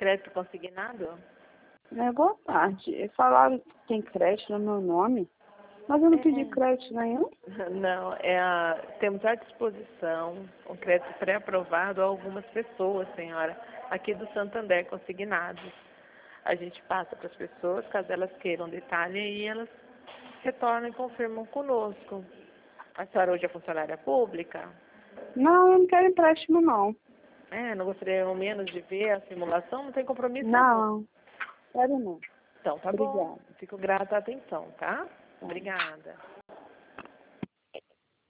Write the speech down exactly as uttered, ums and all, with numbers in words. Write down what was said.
crédito consignado? É, boa tarde. Falaram que tem crédito no meu nome, mas eu não É. pedi crédito nenhum. Não, é a, temos à disposição um crédito pré-aprovado a algumas pessoas, senhora, aqui do Santander consignados. A gente passa para as pessoas, caso elas queiram detalhe, e elas retornam e confirmam conosco. A senhora hoje é funcionária pública? Não, eu não quero empréstimo, não. É, não gostaria ao menos de ver a simulação? Não tem compromisso algum. Não, quero não. Então, tá Obrigada. bom. Fico grata à atenção, tá? Obrigada.